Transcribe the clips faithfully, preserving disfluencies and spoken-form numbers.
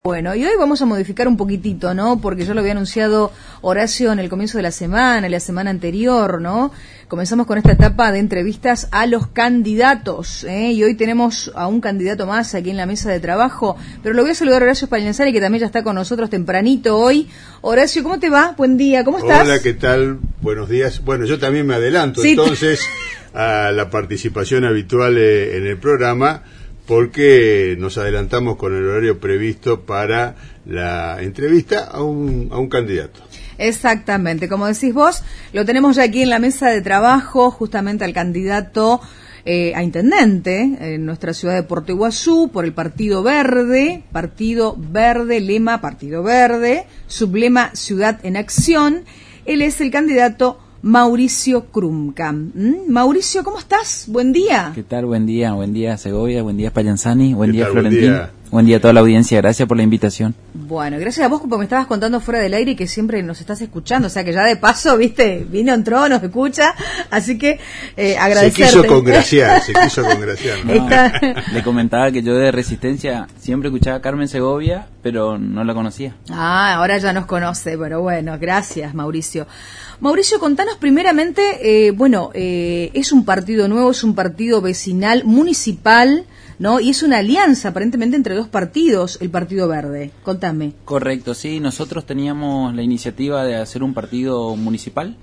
Bueno, y hoy vamos a modificar un poquitito, ¿no? Porque yo lo había anunciado Horacio en el comienzo de la semana, en la semana anterior, ¿no? Comenzamos con esta etapa de entrevistas a los candidatos, ¿eh? Y hoy tenemos a un candidato más aquí en la mesa de trabajo, pero lo voy a saludar a Horacio Spallanzani, que también ya está con nosotros tempranito hoy. Horacio, ¿cómo te va? Buen día, ¿cómo estás? Hola, ¿qué tal? Buenos días. Bueno, yo también me adelanto, sí, entonces, a la participación habitual eh, en el programa, porque nos adelantamos con el horario previsto para la entrevista a un, a un candidato. Exactamente, como decís vos, lo tenemos ya aquí en la mesa de trabajo, justamente al candidato eh, a intendente en nuestra ciudad de Puerto Iguazú por el Partido Verde, Partido Verde, lema Partido Verde, sublema Ciudad en Acción. Él es el candidato Mauricio Krumka. ¿Mm? Mauricio, ¿cómo estás? Buen día. ¿Qué tal? Buen día, buen día Segovia, buen día Spallanzani, buen día tal? Florentín, Buen día. buen día a toda la audiencia, gracias por la invitación. Bueno, gracias a vos porque me estabas contando fuera del aire que siempre nos estás escuchando, o sea que ya de paso, viste, vino, entró, nos escucha, así que eh, agradecerte. Se quiso congraciar, se quiso congraciar. No, Esta... Le comentaba que yo de Resistencia siempre escuchaba a Carmen Segovia, pero no la conocía. Ah, ahora ya nos conoce, pero bueno, gracias Mauricio. Mauricio, contanos primeramente, eh, bueno, eh, es un partido nuevo, es un partido vecinal, municipal, ¿no? Y es una alianza aparentemente entre dos partidos, el Partido Verde. Contame. Correcto, sí, nosotros teníamos la iniciativa de hacer un partido municipal.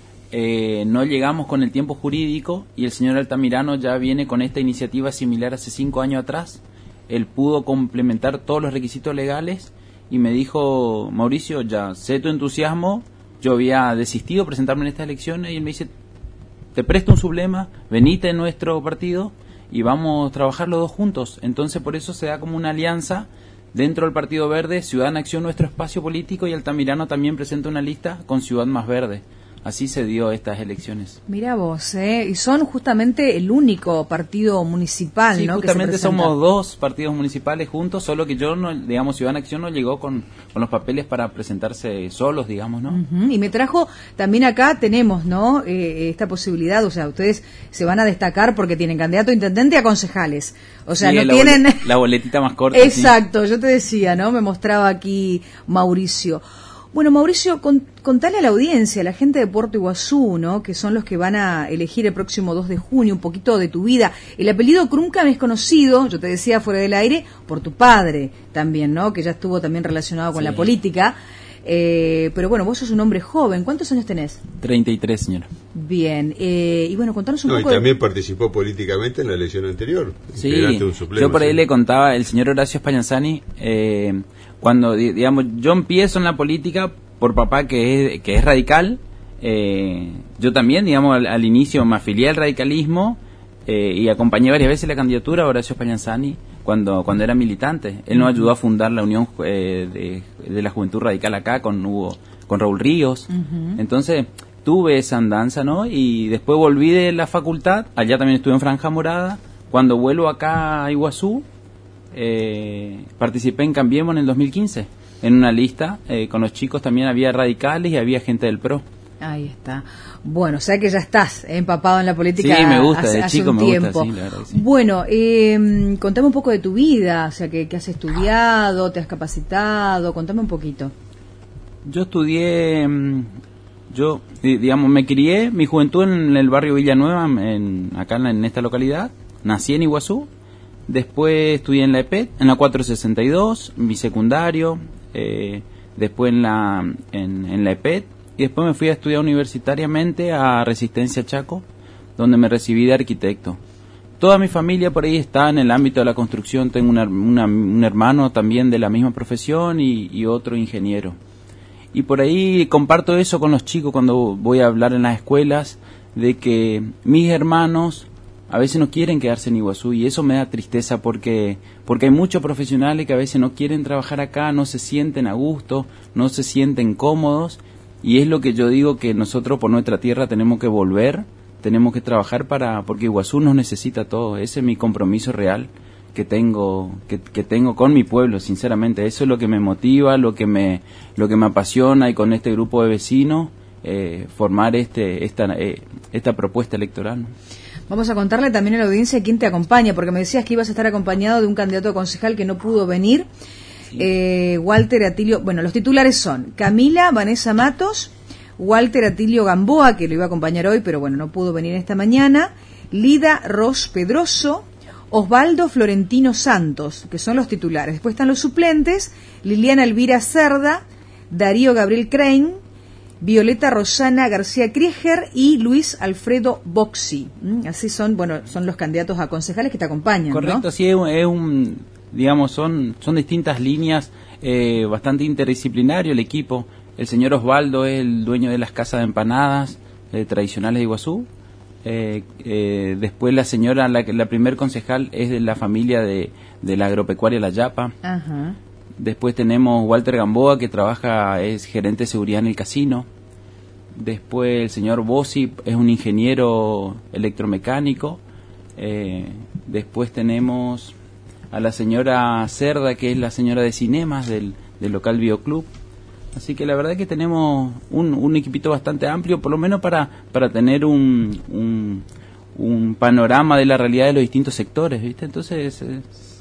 Eh, no llegamos con el tiempo jurídico y el señor Altamirano ya viene con esta iniciativa similar hace cinco años atrás. Él pudo complementar todos los requisitos legales y me dijo, Mauricio, ya sé tu entusiasmo. Yo había desistido de presentarme en estas elecciones y él me dice, te presto un sublema, venite en nuestro partido y vamos a trabajar los dos juntos. Entonces por eso se da como una alianza dentro del Partido Verde, Ciudad en Acción, nuestro espacio político, y Altamirano también presenta una lista con Ciudad Más Verde. Así se dio estas elecciones. Mira vos, ¿eh? Y son justamente el único partido municipal, sí, ¿no? Justamente que se somos dos partidos municipales juntos, solo que yo, no, digamos, Ciudad en Acción no llegó con, con los papeles para presentarse solos, digamos, ¿no? Uh-huh. Y me trajo, también acá tenemos, ¿no? Eh, esta posibilidad, o sea, ustedes se van a destacar porque tienen candidato a intendente y a concejales. O sea, sí, no la tienen... Bolet, la boletita más corta. Exacto, sí. Yo te decía, ¿no? Me mostraba aquí Mauricio. Bueno, Mauricio, con, contale a la audiencia, a la gente de Puerto Iguazú, ¿no? Que son los que van a elegir el próximo dos de junio, un poquito de tu vida. El apellido Krumka me es conocido, yo te decía fuera del aire, por tu padre también, ¿no? Que ya estuvo también relacionado con sí. la política. Eh, pero bueno, vos sos un hombre joven. ¿Cuántos años tenés? treinta y tres, señora. Bien. Eh, y bueno, contanos un no, poco... Y también de... participó políticamente en la elección anterior. Sí, un suplema, yo por ahí sí. le contaba, el señor Horacio Spallanzani, eh, cuando, digamos, yo empiezo en la política por papá que es, que es radical, eh, yo también, digamos, al, al inicio me afilié al radicalismo eh, y acompañé varias veces la candidatura a Horacio Spallanzani cuando cuando era militante. Él nos ayudó a fundar la Unión eh, de, de la Juventud Radical acá con Hugo, con Raúl Ríos. Uh-huh. Entonces tuve esa andanza, ¿no? Y después volví de la facultad, allá también estuve en Franja Morada. Cuando vuelvo acá a Iguazú, eh, participé en Cambiemos en el dos mil quince, en una lista, eh, con los chicos también había radicales y había gente del P R O. Ahí está. Bueno, o sea que ya estás empapado en la política. Sí, me gusta, hace, de hace chico un me tiempo. gusta, sí, la verdad que sí. Bueno, eh, contame un poco de tu vida, o sea, que, que has estudiado, te has capacitado, contame un poquito. Yo estudié, yo, digamos, me crié mi juventud en el barrio Villanueva, en, acá en, en esta localidad, nací en Iguazú, después estudié en la E P E T, en la cuatrocientos sesenta y dos, mi secundario, eh, después en la, en, en la E P E T, y después me fui a estudiar universitariamente a Resistencia Chaco, donde me recibí de arquitecto. Toda mi familia por ahí está en el ámbito de la construcción, tengo una, una, un hermano también de la misma profesión y, y otro ingeniero. Y por ahí comparto eso con los chicos cuando voy a hablar en las escuelas, de que mis hermanos a veces no quieren quedarse en Iguazú, y eso me da tristeza porque porque hay muchos profesionales que a veces no quieren trabajar acá, no se sienten a gusto, no se sienten cómodos, y es lo que yo digo, que nosotros por nuestra tierra tenemos que volver, tenemos que trabajar para, porque Iguazú nos necesita todo. Ese es mi compromiso real que tengo que, que tengo con mi pueblo, sinceramente. Eso es lo que me motiva, lo que me lo que me apasiona, y con este grupo de vecinos eh, formar este esta eh, esta propuesta electoral, ¿no? Vamos a contarle también a la audiencia quién te acompaña, porque me decías que ibas a estar acompañado de un candidato a concejal que no pudo venir. sí. eh, Walter Atilio, bueno, los titulares son Camila Vanessa Matos, Walter Atilio Gamboa, que lo iba a acompañar hoy, pero bueno, no pudo venir esta mañana, Lida Ros Pedroso, Osvaldo Florentino Santos, que son los titulares. Después están los suplentes, Liliana Elvira Cerda, Darío Gabriel Crane, Violeta Rosana García Krieger y Luis Alfredo Boxi. ¿Mm? Así son, bueno, son los candidatos a concejales que te acompañan, correcto, ¿no? sí, es un, es un digamos, son, son distintas líneas, eh, bastante interdisciplinario el equipo. El señor Osvaldo es el dueño de las casas de empanadas eh, tradicionales de Iguazú. Eh, eh, después la señora, la, la primer concejal es de la familia de, de la agropecuaria La Yapa. Ajá. Después tenemos Walter Gamboa, que trabaja, es gerente de seguridad en el casino. Después el señor Bossi es un ingeniero electromecánico. Eh, después tenemos a la señora Cerda, que es la señora de cinemas del, del local Bioclub. Así que la verdad es que tenemos un, un equipito bastante amplio, por lo menos para, para tener un, un, un panorama de la realidad de los distintos sectores, ¿viste? Entonces eh,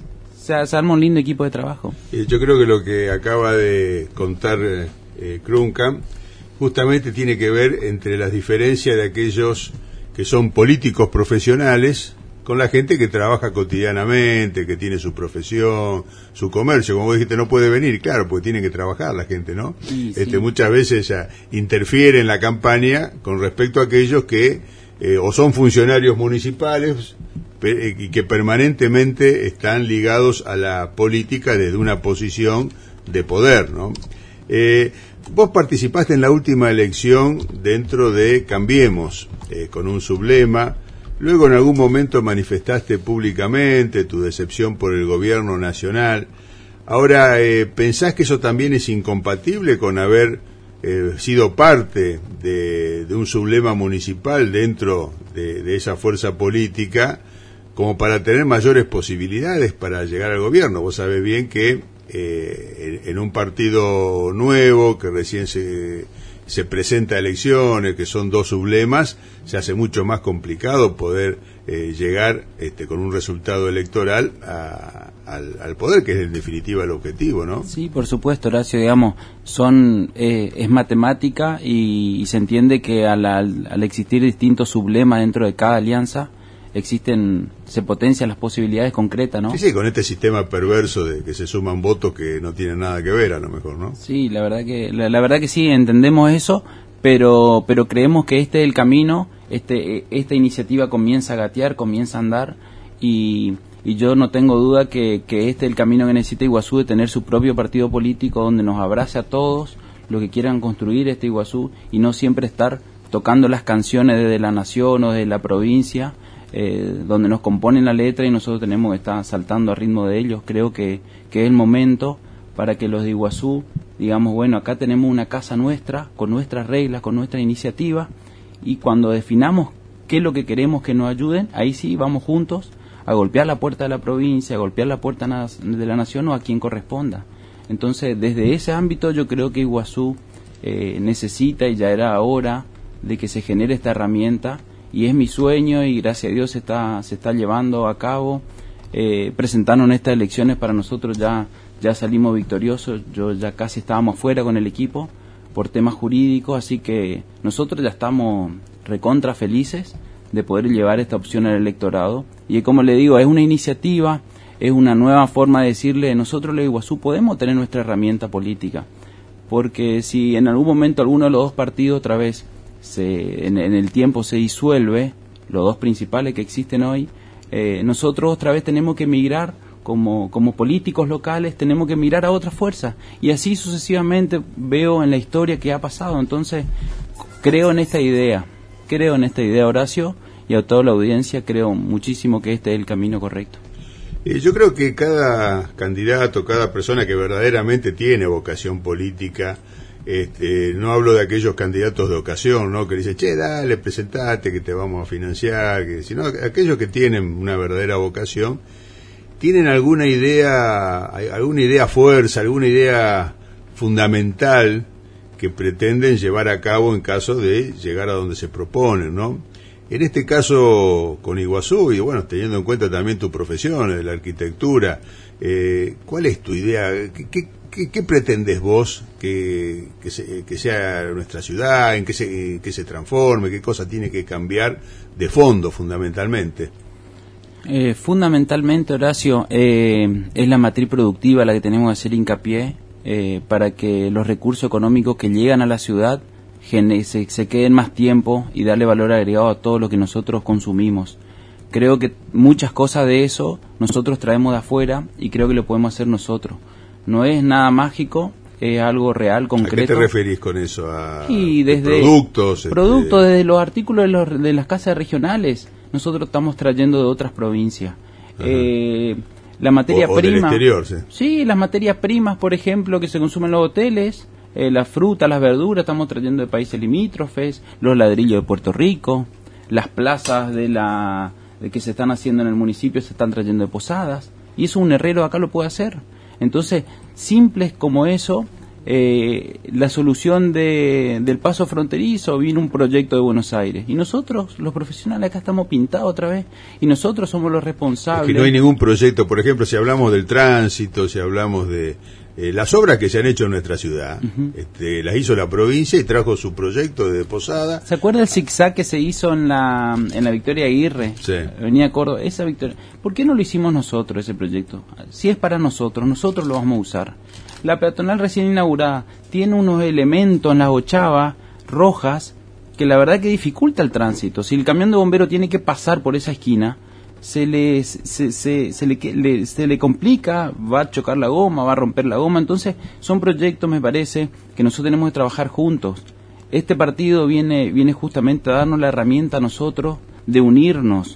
se, se arma un lindo equipo de trabajo. Eh, yo creo que lo que acaba de contar eh, Krunkamp justamente tiene que ver entre las diferencias de aquellos que son políticos profesionales con la gente que trabaja cotidianamente, que tiene su profesión, su comercio. Como vos dijiste, no puede venir, claro, porque tiene que trabajar la gente, ¿no? Sí, este, sí. Muchas veces ya interfiere en la campaña con respecto a aquellos que eh, o son funcionarios municipales pe- y que permanentemente están ligados a la política desde una posición de poder, ¿no? Eh, vos participaste en la última elección dentro de Cambiemos, eh, con un sublema. Luego en algún momento manifestaste públicamente tu decepción por el gobierno nacional. Ahora, eh, ¿pensás que eso también es incompatible con haber eh, sido parte de, de un sublema municipal dentro de, de esa fuerza política como para tener mayores posibilidades para llegar al gobierno? Vos sabés bien que eh, en, en un partido nuevo que recién se... se presenta a elecciones, que son dos sublemas, se hace mucho más complicado poder eh, llegar este, con un resultado electoral a, al, al poder, que es en definitiva el objetivo, ¿no? Sí, por supuesto, Horacio, digamos, son eh, es matemática y, y se entiende que al, al, al existir distintos sublemas dentro de cada alianza, existen, se potencian las posibilidades concretas, ¿no? Sí, sí, con este sistema perverso de que se suman votos que no tienen nada que ver, a lo mejor, ¿no? Sí, la verdad que la, la verdad que sí, entendemos eso, pero pero creemos que este es el camino, este esta iniciativa comienza a gatear, comienza a andar y, y yo no tengo duda que, que este es el camino que necesita Iguazú, de tener su propio partido político donde nos abrace a todos los que quieran construir este Iguazú y no siempre estar tocando las canciones desde la nación o de la provincia. Eh, donde nos componen la letra y nosotros tenemos que estar saltando a ritmo de ellos. Creo que, que es el momento para que los de Iguazú digamos, bueno, acá tenemos una casa nuestra, con nuestras reglas, con nuestra iniciativa, y cuando definamos qué es lo que queremos que nos ayuden, ahí sí vamos juntos a golpear la puerta de la provincia, a golpear la puerta de la nación o a quien corresponda. Entonces, desde ese ámbito yo creo que Iguazú eh, necesita, y ya era hora, de que se genere esta herramienta, y es mi sueño y gracias a Dios se está, se está llevando a cabo. Eh, presentaron estas elecciones, para nosotros ya, ya salimos victoriosos, yo ya casi estábamos fuera con el equipo por temas jurídicos, así que nosotros ya estamos recontra felices de poder llevar esta opción al electorado, y como le digo, es una iniciativa, es una nueva forma de decirle, nosotros los Iguazú podemos tener nuestra herramienta política, porque si en algún momento alguno de los dos partidos otra vez se, en, en el tiempo se disuelve, los dos principales que existen hoy, eh, nosotros otra vez tenemos que migrar como, como políticos locales, tenemos que mirar a otras fuerzas, y así sucesivamente veo en la historia que ha pasado. Entonces creo en esta idea, creo en esta idea, Horacio, y a toda la audiencia creo muchísimo que este es el camino correcto. Eh, yo creo que cada candidato, cada persona que verdaderamente tiene vocación política, este, no hablo de aquellos candidatos de ocasión, ¿no? Que dicen, che, dale, presentate, que te vamos a financiar, que, sino aquellos que tienen una verdadera vocación, tienen alguna idea, alguna idea fuerza, alguna idea fundamental que pretenden llevar a cabo en caso de llegar a donde se proponen, ¿no? En este caso con Iguazú, y bueno, teniendo en cuenta también tu profesión, la arquitectura, eh, ¿cuál es tu idea? ¿Qué, qué, qué, qué pretendes vos que, que, se, que sea nuestra ciudad? ¿En qué se, en qué se transforme? ¿Qué cosa tiene que cambiar de fondo, fundamentalmente? Eh, fundamentalmente, Horacio, eh, es la matriz productiva la que tenemos que hacer hincapié eh, para que los recursos económicos que llegan a la ciudad gene, se, se queden más tiempo y darle valor agregado a todo lo que nosotros consumimos. Creo que muchas cosas de eso nosotros traemos de afuera y creo que lo podemos hacer nosotros. No es nada mágico, es algo real, concreto. ¿A qué te referís con eso? ¿A y desde productos? Productos, este... desde los artículos de, los, de las casas regionales. Nosotros estamos trayendo de otras provincias. Eh, la materia o, o prima. Del exterior, sí. Sí, las materias primas, por ejemplo, que se consumen en los hoteles, eh, la fruta, las verduras, estamos trayendo de países limítrofes, los ladrillos de Puerto Rico, las plazas de la de que se están haciendo en el municipio se están trayendo de Posadas, y eso un herrero acá lo puede hacer. Entonces, simples como eso. Eh, la solución de, del paso fronterizo viene un proyecto de Buenos Aires y nosotros los profesionales acá estamos pintados otra vez y nosotros somos los responsables. Es que no hay ningún proyecto, por ejemplo, si hablamos del tránsito, si hablamos de eh, las obras que se han hecho en nuestra ciudad, uh-huh. este, las hizo la provincia y trajo su proyecto de Posada. ¿Se acuerda el zigzag que se hizo en la en la Victoria Aguirre? Sí. Venía Córdoba, esa Victoria. ¿Por qué no lo hicimos nosotros ese proyecto? Si es para nosotros, nosotros lo vamos a usar. La peatonal recién inaugurada tiene unos elementos en las ochavas rojas que la verdad que dificulta el tránsito. Si el camión de bombero tiene que pasar por esa esquina, se le, se, se, se, le, le, se le complica, va a chocar la goma, va a romper la goma. Entonces son proyectos, me parece, que nosotros tenemos que trabajar juntos. Este partido viene, viene justamente a darnos la herramienta a nosotros de unirnos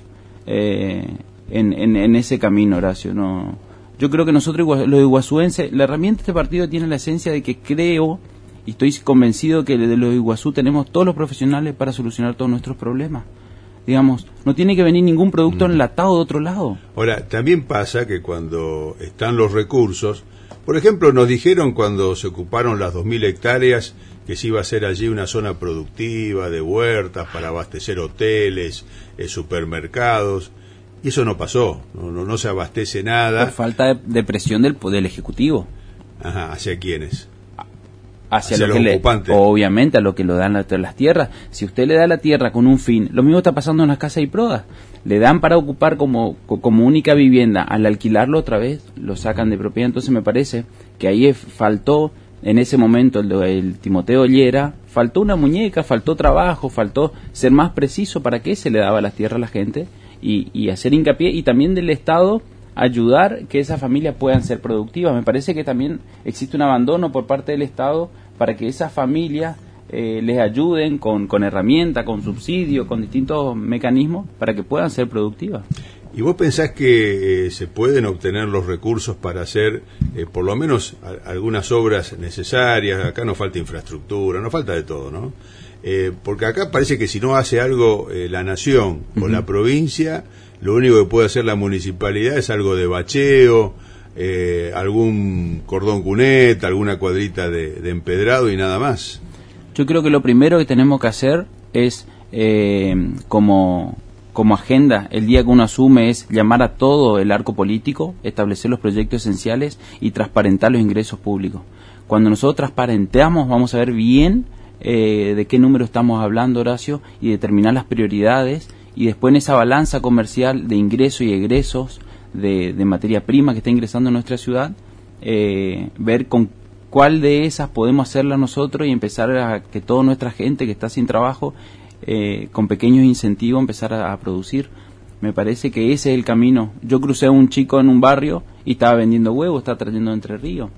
eh, en, en, en ese camino, Horacio. No... Yo creo que nosotros, los iguazuenses, la herramienta de este partido tiene la esencia de que creo, y estoy convencido que de los Iguazú tenemos todos los profesionales para solucionar todos nuestros problemas. Digamos, no tiene que venir ningún producto mm. enlatado de otro lado. Ahora, también pasa que cuando están los recursos, por ejemplo, nos dijeron cuando se ocuparon las dos mil hectáreas que se iba a hacer allí una zona productiva de huertas para abastecer hoteles, eh, supermercados. Y eso no pasó, no, no, no se abastece nada. Por falta de, de presión del del Ejecutivo. Ajá, ¿hacia quiénes? Hacia, hacia lo los que ocupantes. Le, obviamente a lo que lo dan las, las tierras. Si usted le da la tierra con un fin, lo mismo está pasando en las casas y prodas. Le dan para ocupar como, como única vivienda, al alquilarlo otra vez, lo sacan de propiedad. Entonces me parece que ahí faltó, en ese momento, el, el Timoteo Llera, faltó una muñeca, faltó trabajo, faltó ser más preciso para qué se le daba las tierras a la gente. Y, y hacer hincapié, y también del Estado ayudar que esas familias puedan ser productivas. Me parece que también existe un abandono por parte del Estado para que esas familias eh, les ayuden con, con herramientas, con subsidios, con distintos mecanismos para que puedan ser productivas. ¿Y vos pensás que eh, se pueden obtener los recursos para hacer eh, por lo menos a, algunas obras necesarias? Acá nos falta infraestructura, nos falta de todo, ¿no? Eh, porque acá parece que si no hace algo eh, la nación o uh-huh. la provincia, lo único que puede hacer la municipalidad es algo de bacheo, eh, algún cordón cuneta, alguna cuadrita de, de empedrado y nada más. Yo creo que lo primero que tenemos que hacer es, eh, como, como agenda, el día que uno asume, es llamar a todo el arco político, establecer los proyectos esenciales y transparentar los ingresos públicos. Cuando nosotros transparentamos, vamos a ver bien Eh, de qué número estamos hablando, Horacio, y determinar las prioridades, y después en esa balanza comercial de ingresos y egresos de, de materia prima que está ingresando en nuestra ciudad, eh, ver con cuál de esas podemos hacerla nosotros y empezar a que toda nuestra gente que está sin trabajo, eh, con pequeños incentivos, empezar a, a producir. Me parece que ese es el camino. Yo crucé a un chico en un barrio y estaba vendiendo huevos, estaba trayendo de Entre Ríos.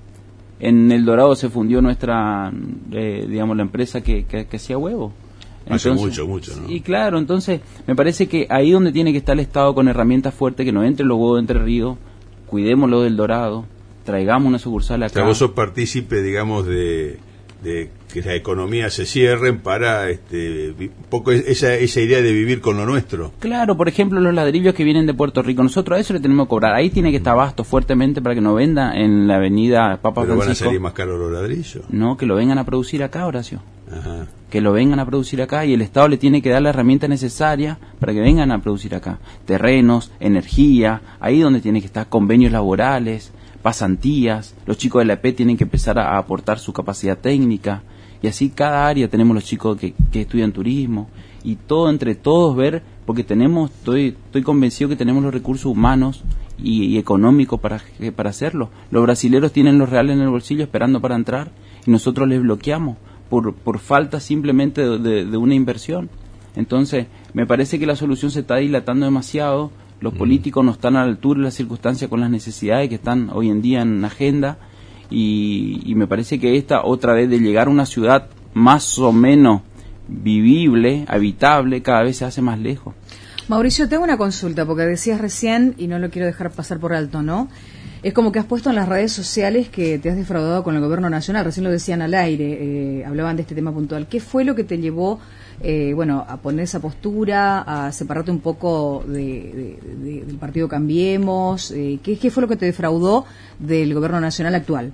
En El Dorado se fundió nuestra, eh, digamos, la empresa que, que, que hacía huevo. Hace mucho, mucho, ¿no? Y claro, entonces me parece que ahí donde tiene que estar el Estado con herramientas fuertes, que no entre los huevos de Entre Ríos, cuidémoslo del Dorado, traigamos una sucursal acá. O sea, vos sos partícipe, digamos, de, de que las economías se cierren para este un poco esa esa idea de vivir con lo nuestro. Claro, por ejemplo, los ladrillos que vienen de Puerto Rico, nosotros a eso le tenemos que cobrar. Ahí tiene que estar Abasto fuertemente para que no venda en la avenida Papa ¿Pero Francisco. van a salir más caros los ladrillos? No, que lo vengan a producir acá, Horacio. Ajá. Que lo vengan a producir acá y el Estado le tiene que dar la herramienta necesaria para que vengan a producir acá. Terrenos, energía, ahí donde tiene que estar convenios laborales, pasantías, los chicos de la E P tienen que empezar a aportar su capacidad técnica y así cada área tenemos los chicos que, que estudian turismo y todo entre todos ver, porque tenemos, estoy, estoy convencido que tenemos los recursos humanos y, y económicos para, para hacerlo. Los brasileros tienen los reales en el bolsillo esperando para entrar y nosotros les bloqueamos por, por falta simplemente de, de, de una inversión. Entonces, me parece que la solución se está dilatando demasiado. Los políticos no están a la altura de las circunstancias con las necesidades que están hoy en día en agenda y, y me parece que esta otra vez de llegar a una ciudad más o menos vivible, habitable, cada vez se hace más lejos. Mauricio, tengo una consulta porque decías recién, y no lo quiero dejar pasar por alto, ¿no? Es como que has puesto en las redes sociales que te has defraudado con el gobierno nacional, recién lo decían al aire, eh, hablaban de este tema puntual. ¿Qué fue lo que te llevó Eh, bueno, a poner esa postura, a separarte un poco de, de, de, del partido Cambiemos? Eh, ¿qué, ¿Qué fue lo que te defraudó del gobierno nacional actual?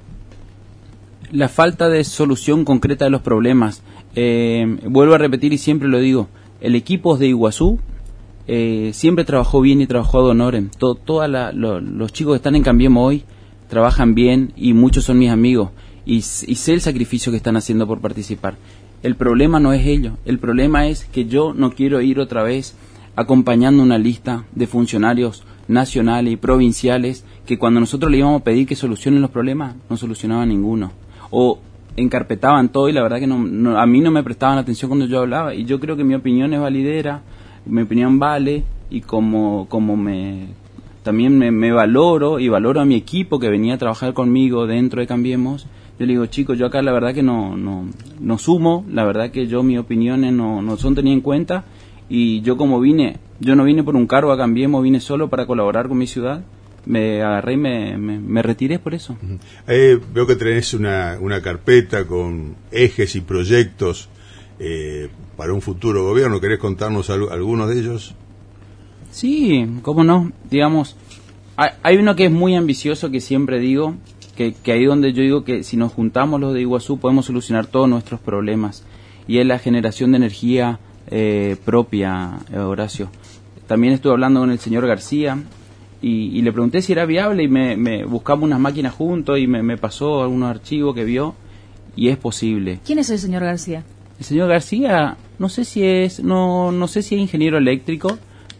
La falta de solución concreta de los problemas. Eh, vuelvo a repetir y siempre lo digo, el equipo de Iguazú eh, siempre trabajó bien y trabajó ad honorem. Todo, toda la, lo, los chicos que están en Cambiemos hoy trabajan bien y muchos son mis amigos y, y sé el sacrificio que están haciendo por participar. El problema no es ello, el problema es que yo no quiero ir otra vez acompañando una lista de funcionarios nacionales y provinciales que cuando nosotros le íbamos a pedir que solucionen los problemas, no solucionaban ninguno. O encarpetaban todo y la verdad que no, no, a mí no me prestaban atención cuando yo hablaba. Y yo creo que mi opinión es validera, mi opinión vale y como, como me también me, me valoro y valoro a mi equipo que venía a trabajar conmigo dentro de Cambiemos. Yo le digo, chicos, yo acá la verdad que no no no sumo, la verdad que yo mis opiniones no, no son tenidas en cuenta y yo como vine, yo no vine por un cargo a Cambiemos, vine solo para colaborar con mi ciudad, me agarré y me, me, me retiré por eso. Uh-huh. eh, veo que tenés una, una carpeta con ejes y proyectos eh, para un futuro gobierno, ¿querés contarnos al, algunos de ellos? Sí, cómo no, digamos, hay, hay uno que es muy ambicioso que siempre digo, Que, que ahí donde yo digo que si nos juntamos los de Iguazú podemos solucionar todos nuestros problemas y es la generación de energía eh, propia, Horacio. También estuve hablando con el señor García y, y le pregunté si era viable y me, me buscamos unas máquinas juntos y me, me pasó algunos archivos que vio y es posible. ¿Quién es el señor García? El señor García, no sé si es, no, no sé si es ingeniero eléctrico,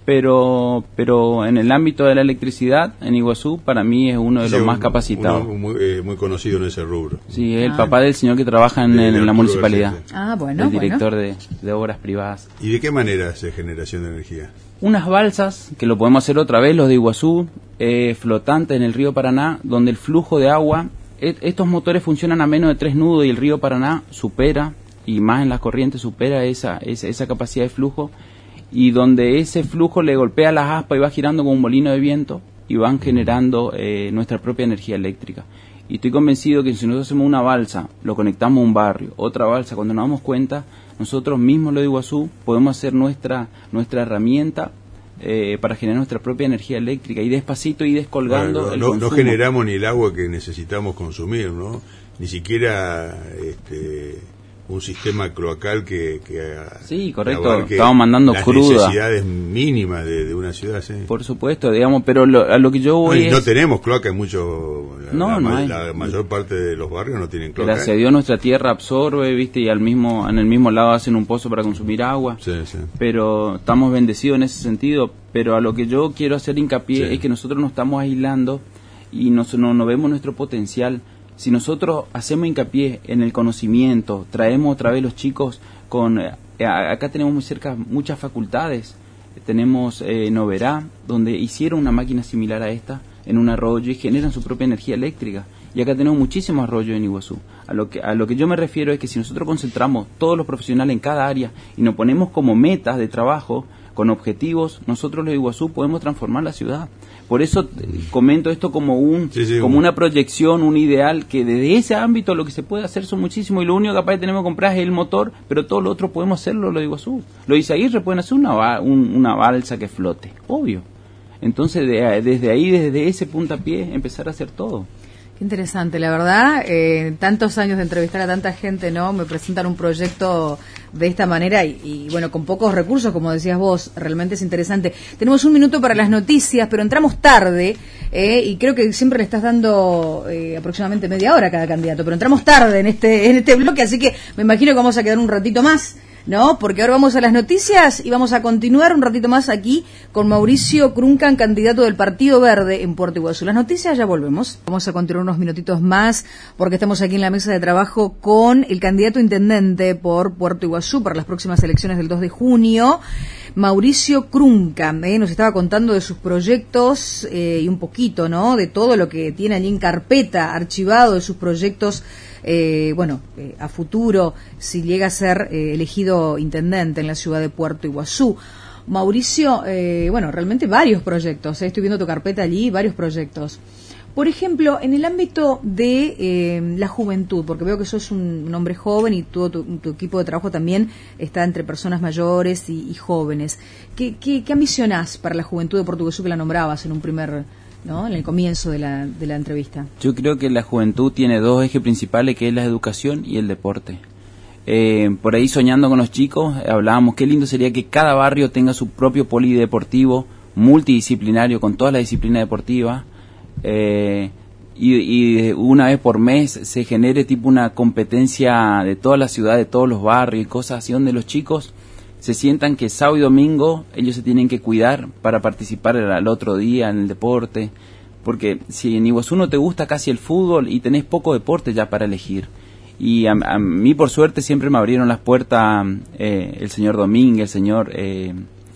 pero pero en el ámbito de la electricidad en Iguazú para mí es uno de sí, los un, más capacitados. Uno muy, eh, muy conocido en ese rubro. Sí, es el ah. papá del señor que trabaja en, en, en la municipalidad. Ah, bueno, el director bueno. de, de obras privadas. ¿Y de qué manera hace generación de energía? Unas balsas, que lo podemos hacer otra vez, los de Iguazú, eh, flotantes en el río Paraná, donde el flujo de agua, et, estos motores funcionan a menos de tres nudos y el río Paraná supera, y más en las corrientes supera esa, esa, esa capacidad de flujo, y donde ese flujo le golpea las aspas y va girando como un molino de viento y van generando eh, nuestra propia energía eléctrica. Y estoy convencido que si nosotros hacemos una balsa, lo conectamos a un barrio, otra balsa, cuando nos damos cuenta, nosotros mismos, lo de Iguazú, podemos hacer nuestra nuestra herramienta eh, para generar nuestra propia energía eléctrica y despacito y descolgando bueno, el no, consumo. No generamos ni el agua que necesitamos consumir, ¿no? Ni siquiera este, un sistema cloacal que, que sí, correcto, estamos mandando las cruda, necesidades mínimas de, de una ciudad, sí. Por supuesto, digamos, pero lo, a lo que yo voy no, y es... no tenemos cloaca en mucho, la, no, la, no la, la mayor parte de los barrios no tienen cloaca. Gracias a Dios nuestra tierra absorbe, viste, y al mismo en el mismo lado hacen un pozo para consumir agua, sí, sí. Pero estamos bendecidos en ese sentido, pero a lo que yo quiero hacer hincapié sí. Es que nosotros nos estamos aislando y no, no, no vemos nuestro potencial. Si nosotros hacemos hincapié en el conocimiento, traemos otra vez los chicos con... Eh, acá tenemos muy cerca muchas facultades. Tenemos eh, Noverá, donde hicieron una máquina similar a esta en un arroyo y generan su propia energía eléctrica. Y acá tenemos muchísimos arroyos en Iguazú. A lo que a lo que yo me refiero es que si nosotros concentramos todos los profesionales en cada área y nos ponemos como metas de trabajo, con objetivos, nosotros los de Iguazú podemos transformar la ciudad. Por eso eh, comento esto como un sí, sí, como una proyección, un ideal, que desde ese ámbito lo que se puede hacer son muchísimo, y lo único que capaz tenemos que comprar es el motor, pero todo lo otro podemos hacerlo lo de Iguazú. Los de Izaguirre pueden hacer una, ba- un, una balsa que flote, obvio. Entonces de, desde ahí, desde ese puntapié, empezar a hacer todo. Qué interesante, la verdad, eh, tantos años de entrevistar a tanta gente, ¿no? Me presentan un proyecto de esta manera y, y, bueno, con pocos recursos, como decías vos, realmente es interesante. Tenemos un minuto para las noticias, pero entramos tarde, eh, y creo que siempre le estás dando eh, aproximadamente media hora a cada candidato, pero entramos tarde en este, en este bloque, así que me imagino que vamos a quedar un ratito más, ¿no? Porque ahora vamos a las noticias y vamos a continuar un ratito más aquí con Mauricio Cruncan, candidato del Partido Verde en Puerto Iguazú. Las noticias, ya volvemos. Vamos a continuar unos minutitos más porque estamos aquí en la mesa de trabajo con el candidato intendente por Puerto Iguazú para las próximas elecciones del dos de junio, Mauricio Cruncan. ¿eh? Nos estaba contando de sus proyectos eh, y un poquito, ¿no? De todo lo que tiene allí en carpeta, archivado de sus proyectos. Eh, bueno, eh, a futuro, si llega a ser eh, elegido intendente en la ciudad de Puerto Iguazú. Mauricio, eh, bueno, realmente varios proyectos, eh, estoy viendo tu carpeta allí, varios proyectos. Por ejemplo, en el ámbito de eh, la juventud, porque veo que sos un, un hombre joven y todo tu, tu equipo de trabajo también está entre personas mayores y, y jóvenes. ¿Qué, qué, qué ambicionás para la juventud de Puerto Iguazú, que la nombrabas en un primer... ¿no? En el comienzo de la, de la entrevista? Yo creo que la juventud tiene dos ejes principales, que es la educación y el deporte. Eh, por ahí, soñando con los chicos, hablábamos qué lindo sería que cada barrio tenga su propio polideportivo multidisciplinario con todas las disciplinas deportivas, eh, y, y una vez por mes se genere tipo una competencia de toda la ciudad, de todos los barrios y cosas así, donde los chicos se sientan que sábado y domingo ellos se tienen que cuidar para participar al, al otro día en el deporte, porque si en Iguazú no te gusta casi el fútbol y tenés poco deporte ya para elegir, y a, a mí por suerte siempre me abrieron las puertas eh, el señor Domínguez, el señor eh,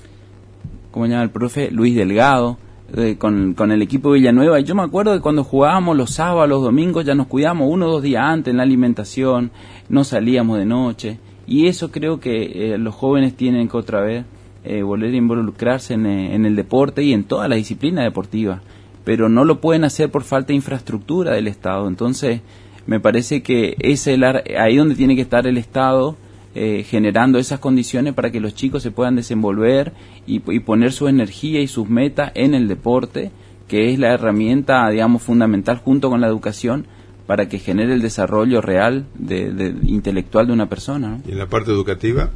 ¿cómo se llama el profe? Luis Delgado, eh, con, con el equipo de Villanueva, y yo me acuerdo que cuando jugábamos los sábados, los domingos, ya nos cuidábamos uno o dos días antes en la alimentación, no salíamos de noche. Y eso creo que eh, los jóvenes tienen que otra vez eh, volver a involucrarse en, eh, en el deporte y en toda la disciplina deportiva, pero no lo pueden hacer por falta de infraestructura del Estado. Entonces me parece que es el ar- ahí donde tiene que estar el Estado, eh, generando esas condiciones para que los chicos se puedan desenvolver y, y poner su energía y sus metas en el deporte, que es la herramienta, digamos, fundamental junto con la educación, para que genere el desarrollo real de, de intelectual de una persona, ¿no? ¿Y en la parte educativa?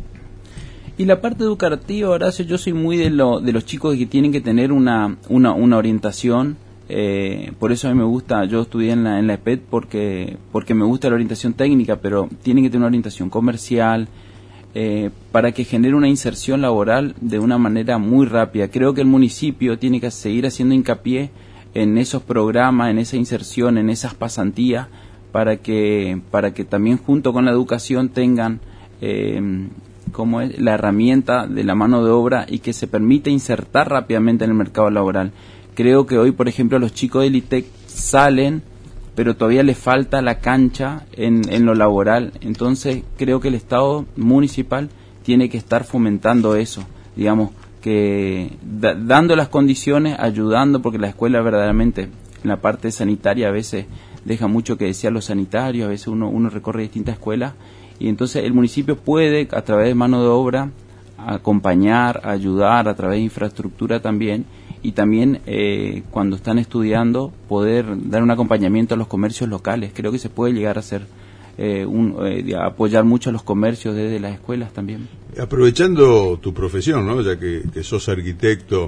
Y la parte educativa, Horacio, yo soy muy de, lo, de los chicos que tienen que tener una, una, una orientación, eh, por eso a mí me gusta, yo estudié en la, en la E P E T porque, porque me gusta la orientación técnica, pero tienen que tener una orientación comercial, eh, para que genere una inserción laboral de una manera muy rápida. Creo que el municipio tiene que seguir haciendo hincapié en esos programas, en esa inserción, en esas pasantías, para que para que también junto con la educación tengan eh, como es la herramienta de la mano de obra y que se permita insertar rápidamente en el mercado laboral. Creo que hoy, por ejemplo, los chicos del I T E C salen, pero todavía les falta la cancha en, en lo laboral. Entonces creo que el Estado municipal tiene que estar fomentando eso, digamos, que da, dando las condiciones, ayudando, porque la escuela verdaderamente en la parte sanitaria a veces deja mucho que decir a los sanitarios, a veces uno, uno recorre distintas escuelas, y entonces el municipio puede, a través de mano de obra, acompañar, ayudar, a través de infraestructura también, y también eh, cuando están estudiando poder dar un acompañamiento a los comercios locales. Creo que se puede llegar a hacer Eh, un, eh, apoyar mucho a los comercios desde las escuelas también. Aprovechando tu profesión, ¿no? Ya que, que sos arquitecto,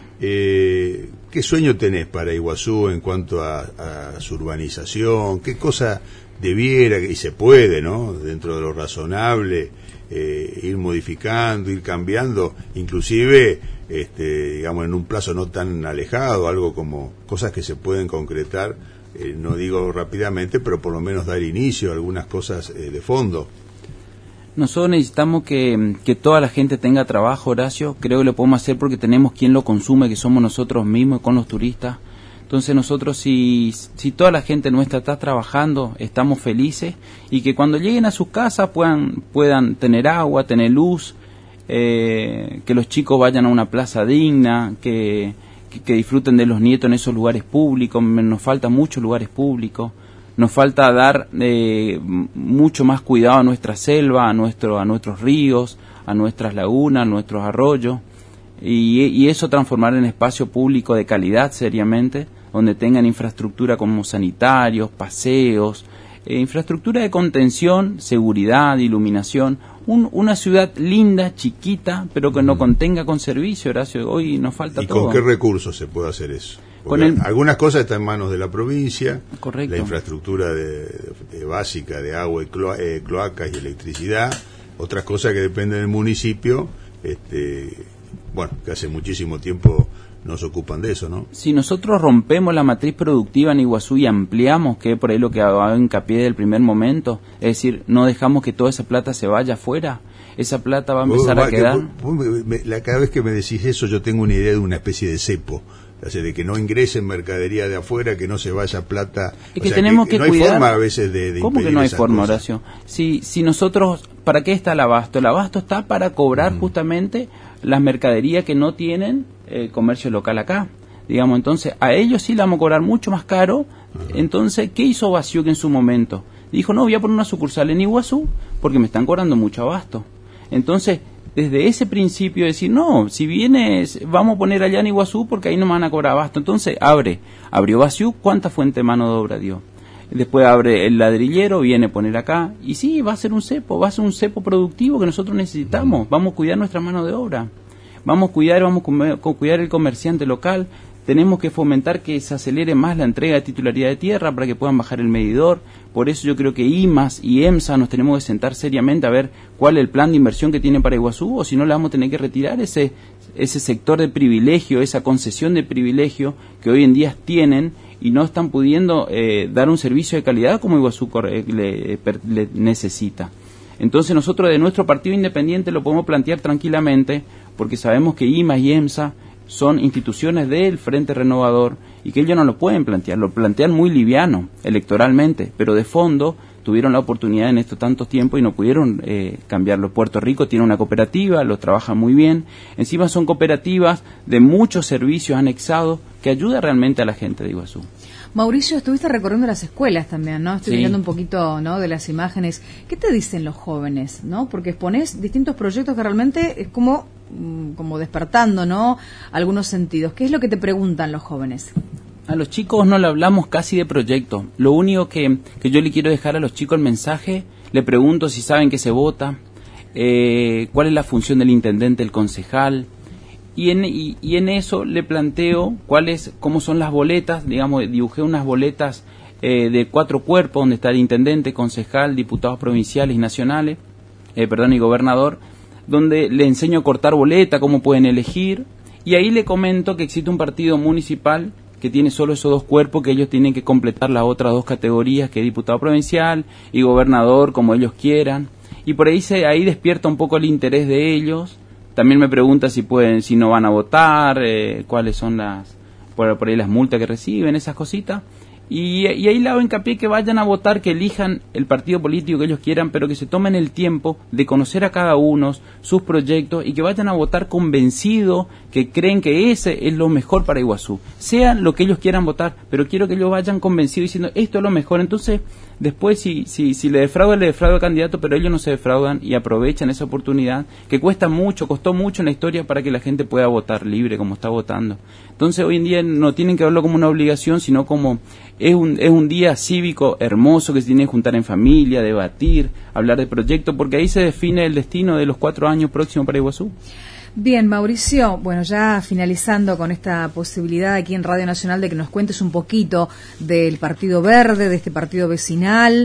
eh, ¿qué sueño tenés para Iguazú en cuanto a, a su urbanización? ¿Qué cosa debiera, y se puede, ¿no? Dentro de lo razonable, eh, ir modificando, ir cambiando, inclusive, este, digamos, en un plazo no tan alejado, algo como cosas que se pueden concretar? Eh, no digo rápidamente, pero por lo menos dar inicio a algunas cosas eh, de fondo. Nosotros necesitamos que, que toda la gente tenga trabajo, Horacio. Creo que lo podemos hacer porque tenemos quien lo consume, que somos nosotros mismos con los turistas. Entonces nosotros, si, si toda la gente nuestra está trabajando, estamos felices, y que cuando lleguen a sus casas puedan, puedan tener agua, tener luz, eh, que los chicos vayan a una plaza digna, que, que, que disfruten de los nietos en esos lugares públicos. Nos faltan muchos lugares públicos, nos falta dar eh, mucho más cuidado a nuestra selva, a, nuestro, a nuestros ríos, a nuestras lagunas, a nuestros arroyos, y, y eso transformar en espacio público de calidad seriamente, donde tengan infraestructura como sanitarios, paseos, eh, infraestructura de contención, seguridad, iluminación, un, una ciudad linda, chiquita, pero que no contenga con servicio, Horacio. Hoy nos falta ¿Y todo. ¿Y con qué recursos se puede hacer eso? Con el... Algunas cosas están en manos de la provincia, correcto, la infraestructura de, de, de básica de agua y cloa, eh, cloacas y electricidad, otras cosas que dependen del municipio, este, bueno, que hace muchísimo tiempo no se ocupan de eso, ¿no? Si nosotros rompemos la matriz productiva en Iguazú y ampliamos, que es por ahí lo que hago hincapié del primer momento, es decir, no dejamos que toda esa plata se vaya afuera, esa plata va a empezar oh, a quedar... Que, vos, vos, me, la, cada vez que me decís eso yo tengo una idea de una especie de cepo, o sea, de que no ingresen mercadería de afuera, que no se vaya plata... Es que o sea, tenemos que, que no cuidar... hay forma a veces de, de ¿Cómo que no hay forma, cosas? Horacio? Si, si nosotros... ¿Para qué está el abasto? El abasto está para cobrar uh-huh. justamente las mercaderías que no tienen eh, comercio local acá. Digamos, entonces, a ellos sí le vamos a cobrar mucho más caro. Uh-huh. Entonces, ¿qué hizo Basiuc en su momento? Dijo, no, voy a poner una sucursal en Iguazú porque me están cobrando mucho abasto. Entonces, desde ese principio decir, no, si vienes, vamos a poner allá en Iguazú porque ahí no me van a cobrar abasto. Entonces, abre, abrió Basiuc, ¿cuánta fuente de mano de obra dio? Después abre el ladrillero, viene a poner acá, y sí, va a ser un cepo, va a ser un cepo productivo que nosotros necesitamos. Vamos a cuidar nuestra mano de obra, vamos a cuidar, vamos a cuidar el comerciante local. Tenemos que fomentar que se acelere más la entrega de titularidad de tierra para que puedan bajar el medidor. Por eso yo creo que I M A S y EMSA nos tenemos que sentar seriamente a ver cuál es el plan de inversión que tiene para Iguazú, o si no le vamos a tener que retirar ese, ese sector de privilegio, esa concesión de privilegio que hoy en día tienen y no están pudiendo eh, dar un servicio de calidad como Iguazú le, le, le necesita. Entonces nosotros de nuestro partido independiente lo podemos plantear tranquilamente porque sabemos que I M A S y EMSA son instituciones del Frente Renovador y que ellos no lo pueden plantear, lo plantean muy liviano electoralmente, pero de fondo tuvieron la oportunidad en estos tantos tiempos y no pudieron eh, cambiarlo. Puerto Rico tiene una cooperativa, lo trabaja muy bien, encima son cooperativas de muchos servicios anexados que ayuda realmente a la gente de Iguazú. Mauricio, estuviste recorriendo las escuelas también, ¿no? Estoy sí. mirando un poquito, ¿no?, de las imágenes. ¿Qué te dicen los jóvenes, no? Porque exponés distintos proyectos que realmente es como, como despertando, ¿no?, algunos sentidos. ¿Qué es lo que te preguntan los jóvenes? A los chicos no le hablamos casi de proyectos. Lo único que, que yo le quiero dejar a los chicos el mensaje, le pregunto si saben que se vota, eh, cuál es la función del intendente, el concejal, y en, y, y en eso le planteo cuáles, cómo son las boletas. Digamos, dibujé unas boletas eh, de cuatro cuerpos donde está el intendente, concejal, diputados provinciales y nacionales, eh, perdón, y gobernador, donde le enseño a cortar boleta, cómo pueden elegir, y ahí le comento que existe un partido municipal que tiene solo esos dos cuerpos, que ellos tienen que completar las otras dos categorías, que es diputado provincial y gobernador, como ellos quieran, y por ahí se ahí despierta un poco el interés de ellos. También me pregunta si pueden, si no van a votar, eh, cuáles son las, por, por ahí las multas que reciben, esas cositas. Y, y ahí le hago hincapié que vayan a votar, que elijan el partido político que ellos quieran, pero que se tomen el tiempo de conocer a cada uno, sus proyectos, y que vayan a votar convencidos, que creen que ese es lo mejor para Iguazú. Sea lo que ellos quieran votar, pero quiero que ellos vayan convencidos diciendo esto es lo mejor. Entonces, después si, si, si le defrauda, le defrauda al candidato, pero ellos no se defraudan y aprovechan esa oportunidad, que cuesta mucho, costó mucho en la historia para que la gente pueda votar libre como está votando. Entonces, hoy en día no tienen que verlo como una obligación, sino como es un, es un día cívico hermoso que se tiene que juntar en familia, debatir, hablar de proyectos, porque ahí se define el destino de los cuatro años próximos para Iguazú. Bien, Mauricio, bueno, ya finalizando con esta posibilidad aquí en Radio Nacional de que nos cuentes un poquito del Partido Verde, de este partido vecinal,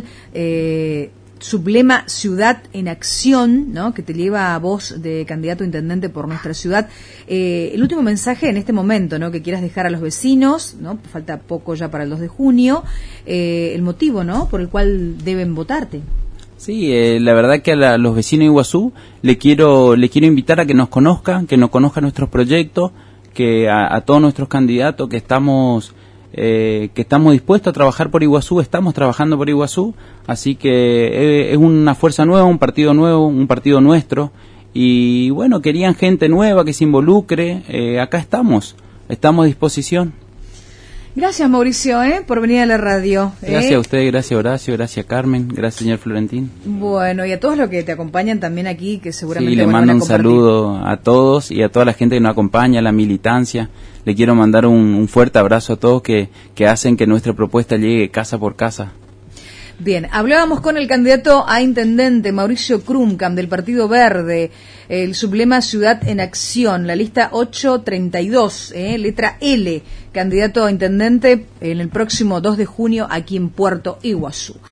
eh, sublema Ciudad en Acción, ¿no?, que te lleva a vos de candidato a intendente por nuestra ciudad. Eh, el último mensaje en este momento, ¿no?, que quieras dejar a los vecinos, ¿no?, falta poco ya para el dos de junio, eh, el motivo, ¿no?, por el cual deben votarte. Sí, eh, la verdad que a la, los vecinos de Iguazú le quiero le quiero invitar a que nos conozcan, que nos conozcan nuestros proyectos, que a, a todos nuestros candidatos que estamos eh, que estamos dispuestos a trabajar por Iguazú, estamos trabajando por Iguazú, así que eh, es una fuerza nueva, un partido nuevo, un partido nuestro, y bueno, querían gente nueva que se involucre. Eh, acá estamos, estamos a disposición. Gracias, Mauricio, ¿eh? por venir a la radio. Gracias ¿eh? a usted, gracias Horacio, gracias Carmen, gracias señor Florentín. Bueno, y a todos los que te acompañan también aquí, que seguramente sí, le bueno, mando van a un compartir. saludo a todos y a toda la gente que nos acompaña, a la militancia. Le quiero mandar un, un fuerte abrazo a todos que, que hacen que nuestra propuesta llegue casa por casa. Bien, hablábamos con el candidato a intendente Mauricio Krumkamp del Partido Verde, el sublema Ciudad en Acción, la lista ochocientos treinta y dos, eh, letra L, candidato a intendente en el próximo dos de junio aquí en Puerto Iguazú.